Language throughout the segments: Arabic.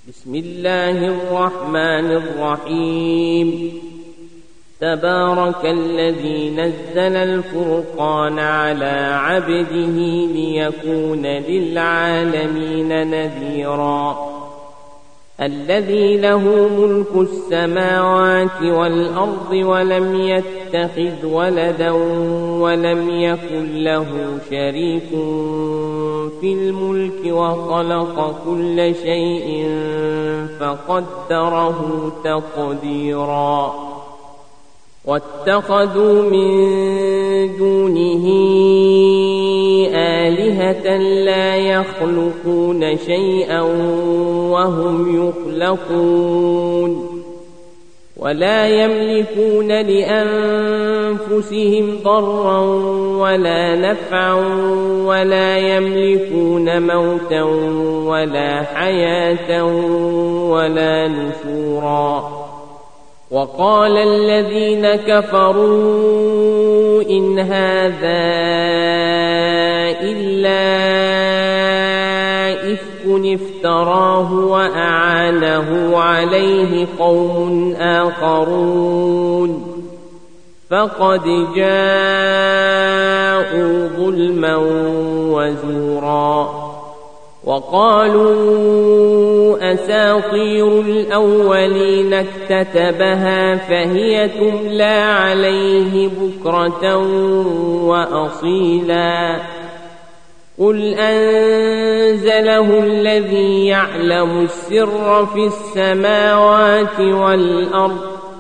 بسم الله الرحمن الرحيم. تبارك الذي نزل الفرقان على عبده ليكون للعالمين نذيرا. الذي له ملك السماوات والأرض ولم يتخذ ولدا ولم يكن له شريك في الملك وخلق كل شيء فقدره تقديرا. واتخذوا من دونه آلهة لا يخلقون شيئا وهم يخلقون ولا يملكون لأنفسهم ضرا ولا نفعا ولا يملكون موتا ولا حياة ولا نشورا. وقال الذين كفروا إن هذا إلا إفك افتراه وأعانه عليه قوم آخرون فقد جاءوا ظلما وزورا. وقالوا أساطير الأولين اكتتبها فهي تملى عليه بكرة وأصيلا. قل أنزله الذي يعلم السر في السماوات والأرض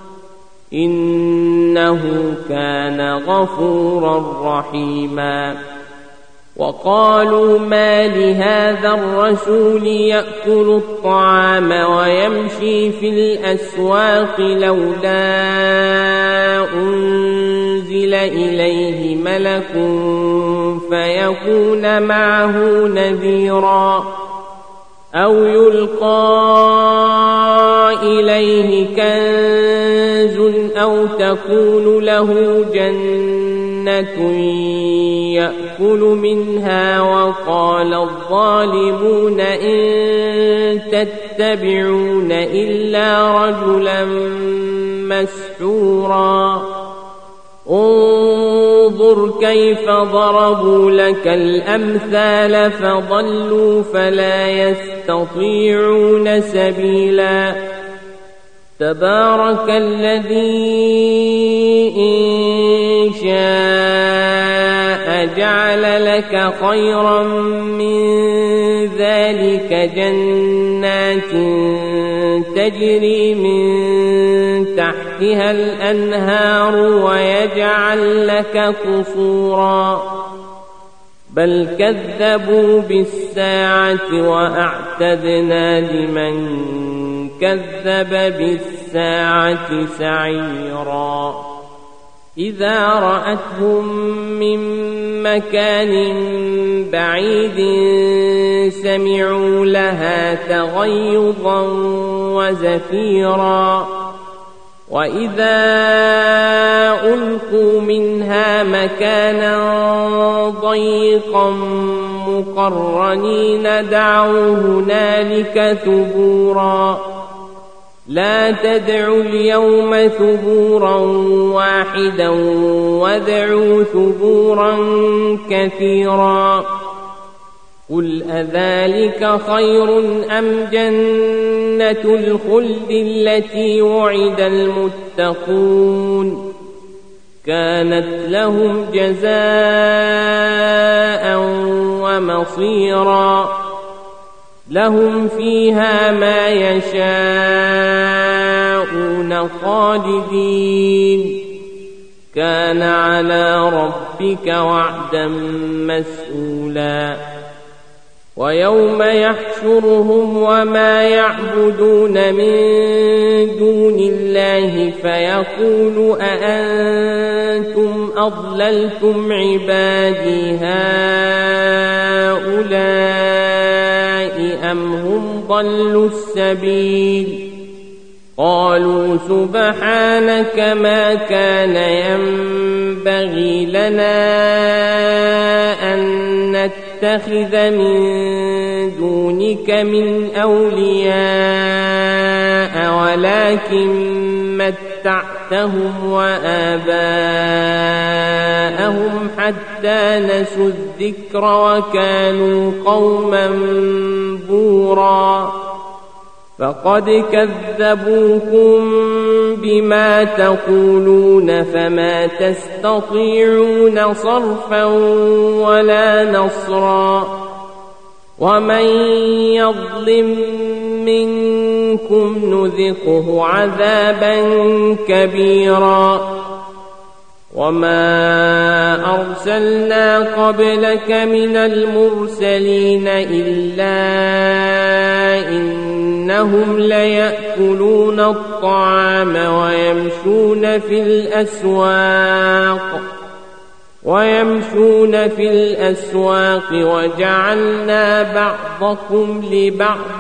إنه كان غفورا رحيما. وقالوا ما لهذا الرسول يأكل الطعام ويمشي في الأسواق لولا أنزل إليه ملك فيكون معه نذيرا أو يلقى إليه كنز أو تكون له جنة يأكل منها. وقال الظالمون إن تتبعون إلا رجلا مسحورا. انظر كيف ضربوا لك الأمثال فضلوا فلا يستطيعون سبيلا. تبارك الذي إن شاء جعل لك خيرا من ذلك جنات تجري من تحتها الأنهار ويجعل لك قصورا. بل كذبوا بالساعة وأعتدنا لمن كذب بالساعة سعيرا. إذا رأتهم من مكان بعيد سمعوا لها تغيظا وزفيرا. وإذا ألقوا منها مكانا ضيقا مقرنين دعوا هنالك ثبورا. لا تدعوا اليوم ثبورا واحدا وادعوا ثبورا كثيرا. قل أذلك خير أم جنة الخلد التي وعد المتقون كانت لهم جزاء ومصيرا. لهم فيها ما يشاءون خالدين كان على ربك وعدا مسئولا. ويوم يحشرهم وما يعبدون من دون الله فيقول أأنتم أضللتم عبادي هؤلاء أم هم ضلوا السبيل. قالوا سبحانك ما كان ينبغي لنا أن نتبع نتخذ من دونك من أولياء ولكن متعتهم وآباءهم حتى نسوا الذكر وكانوا قوما بورا فقد كذبوكم بما تقولون فما تستطيعون صرفا ولا نصرا ومن يظلم منكم نذقه عذابا كبيرا وما أرسلنا قبلك من المرسلين إلا إنهم ليأكلون الطعام ويمشون في الأسواق وجعلنا بعضكم لبعض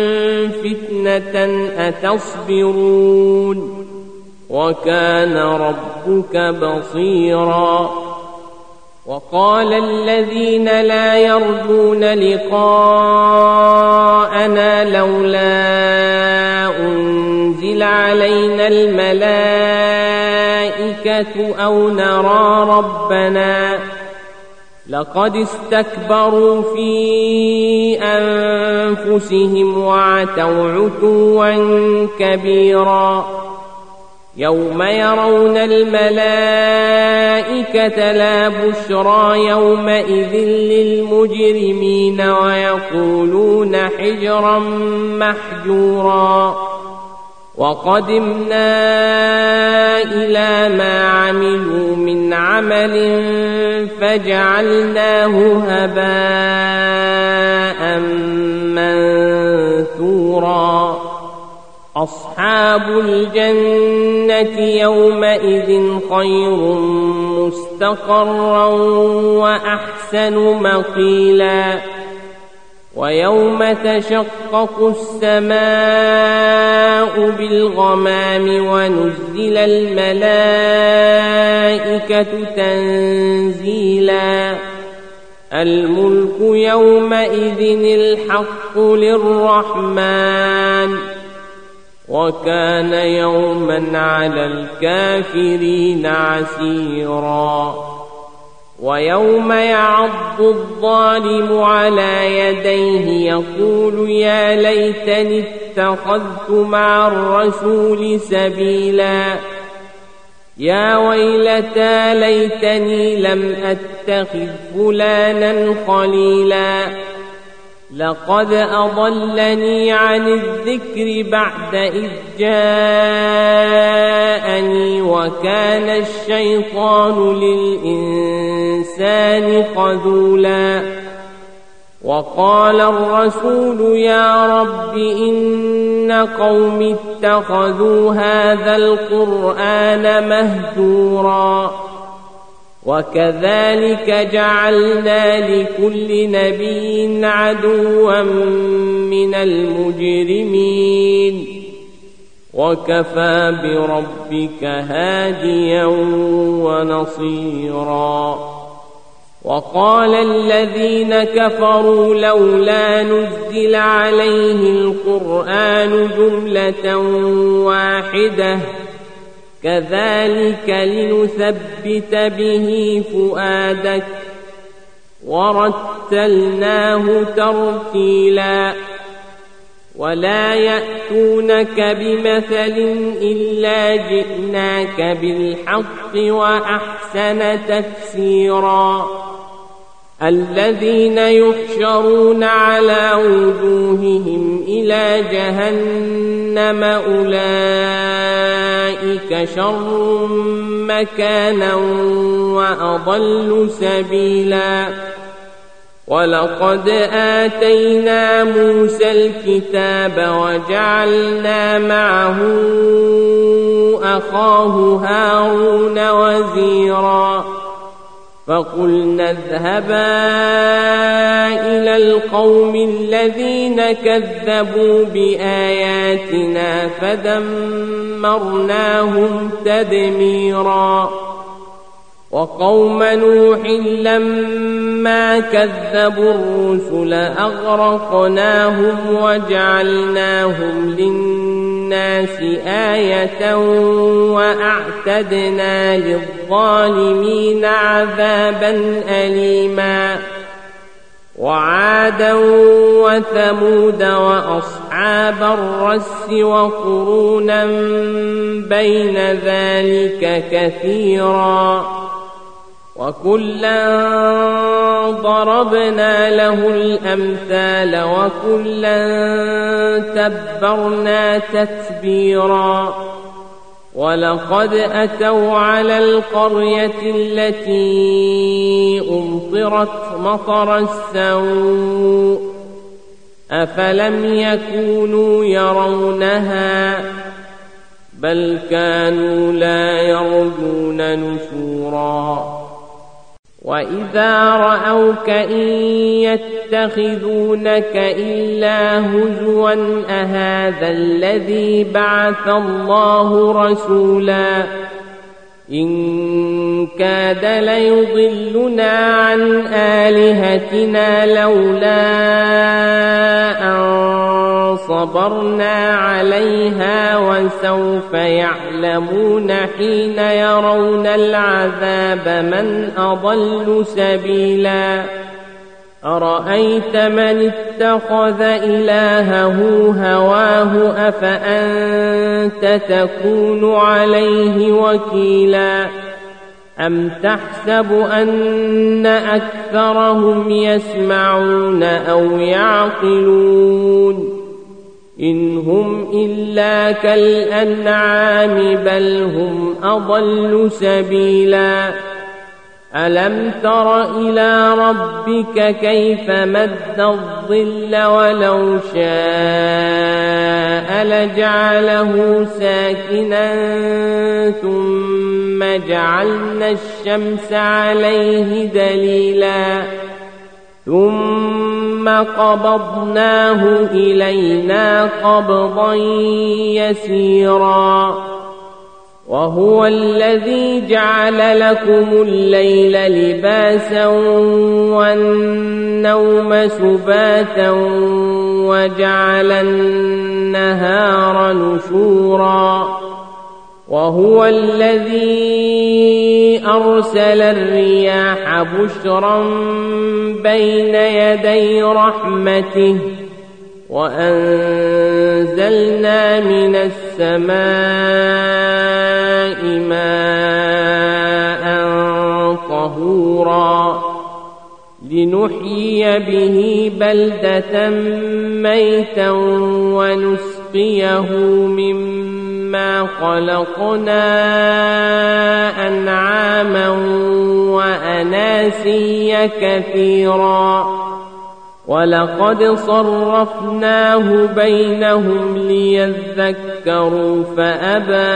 فتنة أتصبرون وكان ربك بصيرا وقال الذين لا يرجون لقاءنا لولا أنزل علينا الملائكة أو نرى ربنا لقد استكبروا في أنفسهم وعتوا عتوا كبيرا يوم يرون الملائكة لا بشرى يومئذ للمجرمين ويقولون حجرا محجورا وقدمنا إلى ما عملوا من عمل فجعلناه هباء منثورا أصحاب الجنة يومئذ خير مستقرا وأحسن مقيلا ويوم تشقق السماء بالغمام ونزل الملائكة تنزيلا الملك يومئذ الحق للرحمن وكان يوما على الكافرين عسيرا ويوم يعض الظالم على يديه يقول يا ليتني اتخذت مع الرسول سبيلا يا ويلتى ليتني لم أتخذ فلانا خليلا لقد أضلني عن الذكر بعد إذ جاءني وكان الشيطان للإنسان خذولا وقال الرسول يا رب إن قوم اتخذوا هذا القرآن مهجورا وكذلك جعلنا لكل نبي عدوا من المجرمين وكفى بربك هاديا ونصيرا وقال الذين كفروا لولا نزل عليه القرآن جملة واحدة كذلك لنثبت به فؤادك ورتلناه ترتيلا ولا يأتونك بمثل إلا جئناك بالحق وأحسن تفسيرا الذين يحشرون على وجوههم إلى جهنم أولئك شر مكانا وأضل سبيلا ولقد آتينا موسى الكتاب وجعلنا معه أخاه هارون وزيرا فقلنا اذهبا إلى القوم الذين كذبوا بآياتنا فدمرناهم تدميرا وقوم نوح لما كذبوا الرسل أغرقناهم وجعلناهم للناس آية وأعتدنا للظالمين عذابا أليما وعادا وثمود وأصحاب الرس وقرونا بين ذلك كثيرا وكلا ضربنا له الأمثال وكلا تبرنا تتبيرا ولقد أتوا على القرية التي أمطرت مطر السوء أفلم يكونوا يرونها بل كانوا لا يرجون نشورا وإذا رأوك إن يتخذونك إلا هزوا أهذا الذي بعث الله رسولا إن كاد ليضلنا عن آلهتنا لولا أن صبرنا عليها وسوف يعلمون حين يرون العذاب من أضل سبيلا أرأيت من اتخذ إلهه هواه أفأنت تكون عليه وكيلا أم تحسب أن أكثرهم يسمعون أو يعقلون إن هم إلا كالأنعام بل هم أضل سبيلا ألم تر إلى ربك كيف مد الظل ولو شاء لجعله ساكنا ثم جعلنا الشمس عليه دليلا ثم قبضناه إلينا قبضا يسيرا وهو الذي جعل لكم الليل لباسا والنوم سباتا وجعل النهار نشورا وهو الذي أرسل الرياح بشرا بين يدي رحمته وأنزلنا من السماء ماء طهورا لنحيي به بلدة ميتا ونسقيه مما خلقنا أنعاما وأناسيا كثيرا ولقد صرفناه بينهم ليذكروا فأبى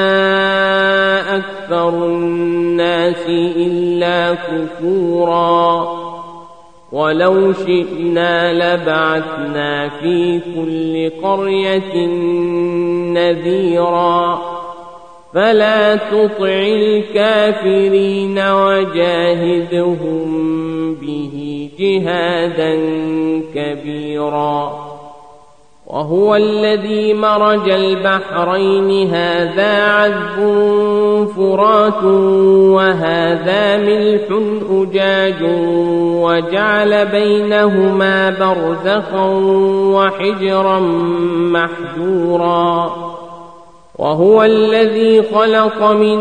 أكثر الناس إلا كفورا ولو شئنا لبعثنا في كل قرية نذيرا فلا تطع الكافرين وجاهدهم به جهادا كبيرا وهو الذي مرج البحرين هذا عذب فرات وهذا ملح أجاج وجعل بينهما برزخا وحجرا محجورا وهو الذي خلق من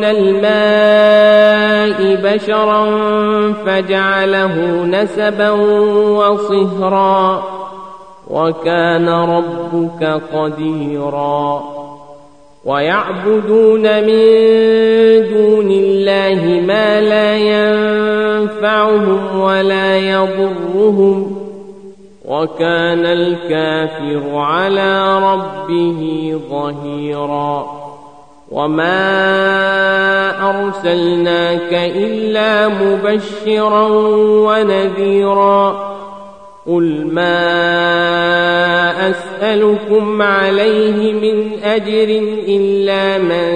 الماء بشرا فجعله نسبا وصهرا وكان ربك قديرا ويعبدون من دون الله ما لا ينفعهم ولا يضرهم وكان الكافر على ربه ظهيرا وما أرسلناك إلا مبشرا ونذيرا قل ما أسألكم عليه من أجر إلا من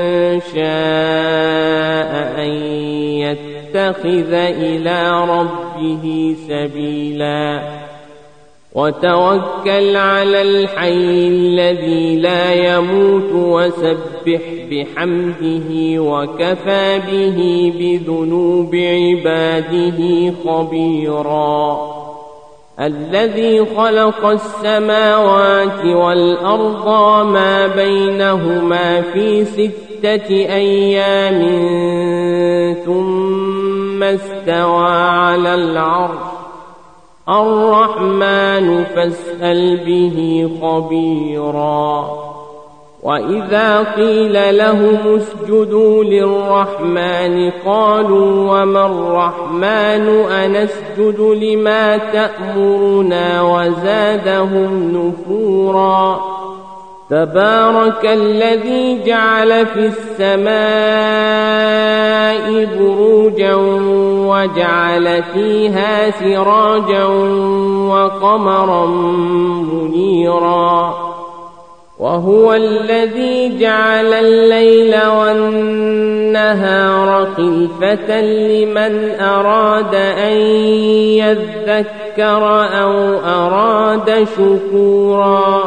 شاء أن يتخذ إلى ربه سبيلا وتوكل على الحي الذي لا يموت وسبح بحمده وكفى به بذنوب عباده خبيرا الذي خلق السماوات والأرض وما بينهما في 6 أيام ثم استوى على العرش الرحمن فاسأل به خبيرا وإذا قيل لهم اسجدوا للرحمن قالوا وما الرحمن أنسجد لما تأمرنا وزادهم نفورا تبارك الذي جعل في السماء بروجا وجعل فيها سراجا وقمرا منيرا وهو الذي جعل الليل والنهار خلفة لمن أراد أن يذكر أو أراد شكورا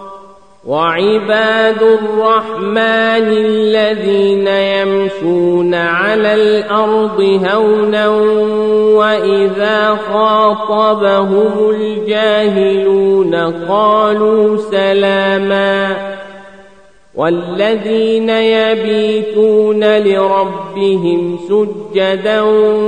وعباد الرحمن الذين يمشون على الأرض هونا وإذا خاطبهم الجاهلون قالوا سلاما والذين يبيتون لربهم سجدا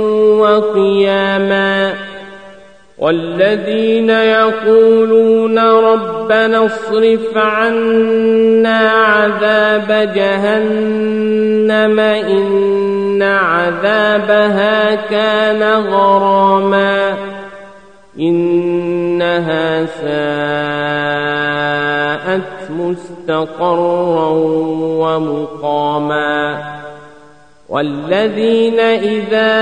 وقياما والذين يقولون ربنا اصرف عنا عذاب جهنم إن عذابها كان غراما إنها ساءت مستقرا ومقاما والذين إذا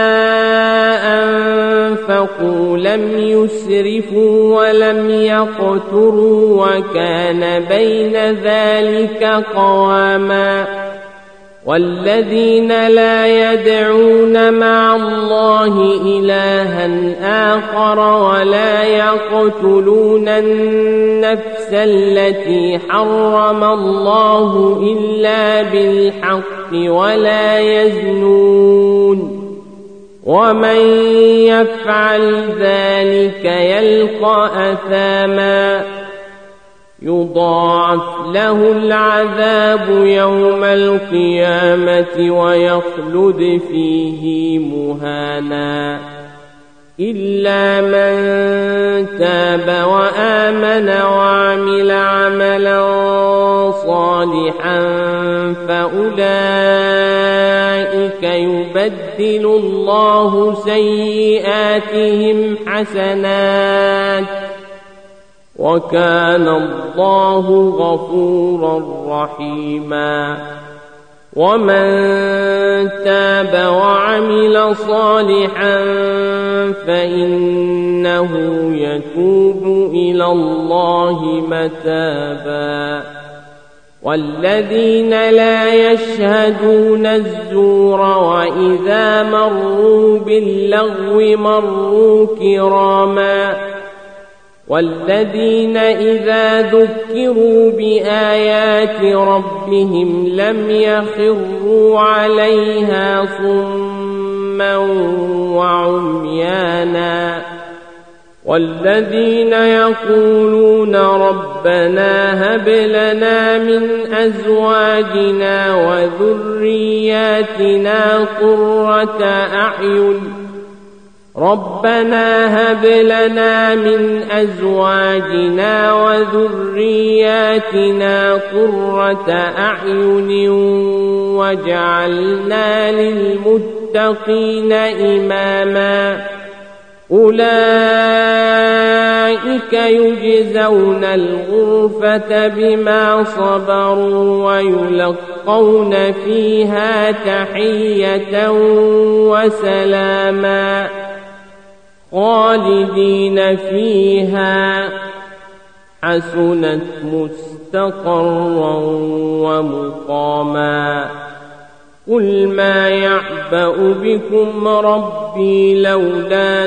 أنفقوا لم يسرفوا ولم يقتروا وكان بين ذلك قواما والذين لا يدعون مع الله إلها آخر ولا يقتلون النفس التي حرم الله إلا بالحق ولا يزنون ومن يفعل ذلك يلقى أثاما يضاعف له العذاب يوم القيامة ويخلد فيه مهانا إلا من تاب وآمن وعمل عملا صالحا فأولئك يبدل الله سيئاتهم حسنات وكان الله غفورا رحيما ومن تاب وعمل صالحا فإنه يتوب إلى الله متابا والذين لا يشهدون الزور وإذا مروا باللغو مروا كراما والذين إذا ذكروا بآيات ربهم لم يخروا عليها صما وعميانا والذين يقولون ربنا هب لنا من أزواجنا وذرياتنا قرة أعين ربنا هب لنا من أزواجنا وذرياتنا قرة أعين واجعلنا للمتقين إماما أولئك يجزون الغرفة بما صبروا ويلقون فيها تحية وسلاما خالدين فيها حسنت مستقرا ومقاما قل ما يعبأ بكم ربي لولا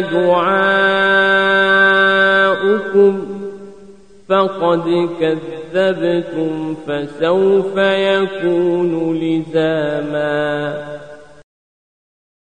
دعاؤكم فقد كذبتم فسوف يكون لزاما